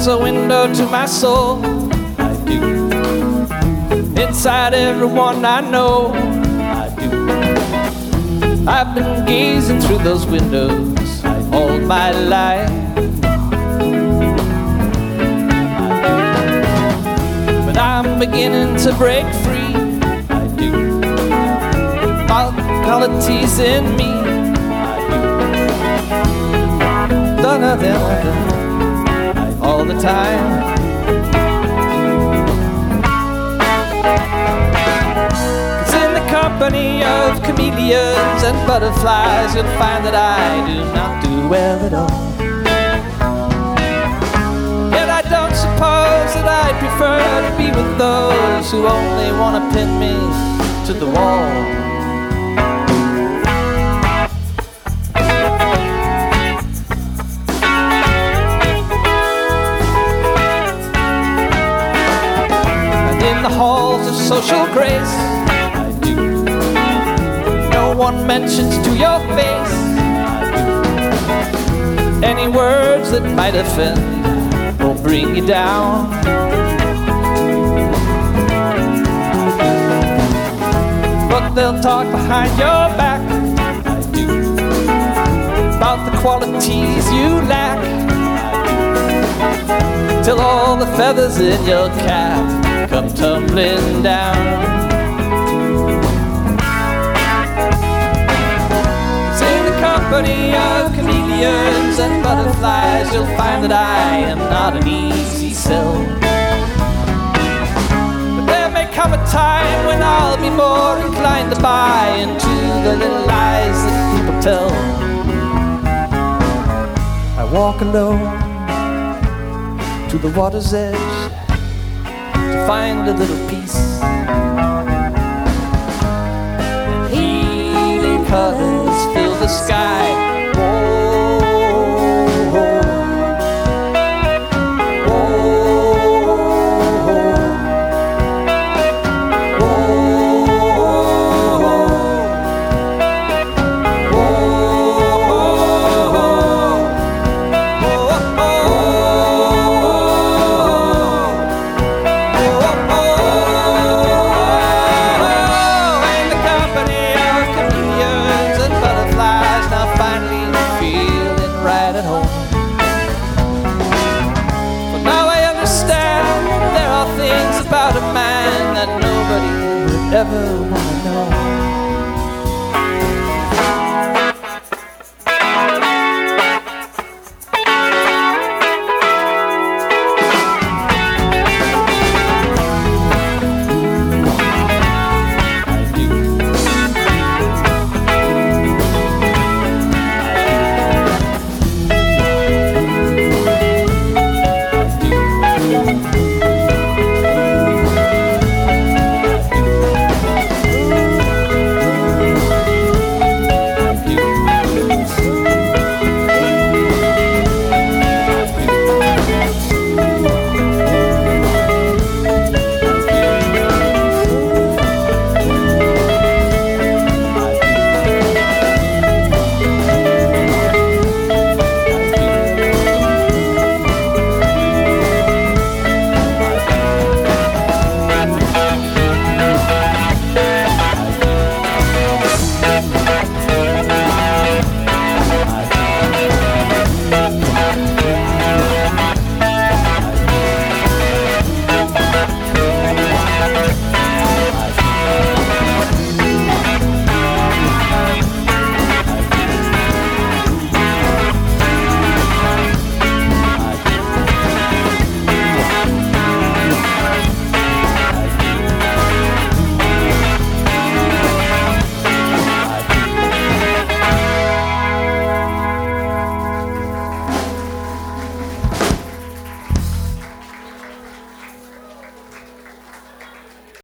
There's a window to my soul, I do. Inside everyone I know, I do. I've been gazing through those windows all my life. But I'm beginning to break free, I do. All the qualities in me, I do. Da-da-da-da-da, all the time. Company of chameleons and butterflies, you'll find that I do not do well at all. Yet I don't suppose that I prefer to be with those who only want to pin me to the wall. And in the halls of social grace, no one mentions to your face any words that might offend or bring you down. But they'll talk behind your back about the qualities you lack, till all the feathers in your cap come tumbling down. Company of chameleons and butterflies, you'll find that I am not an easy sell. But there may come a time when I'll be more inclined to buy into the little lies that people tell. I walk alone to the water's edge to find a little peace and healing colors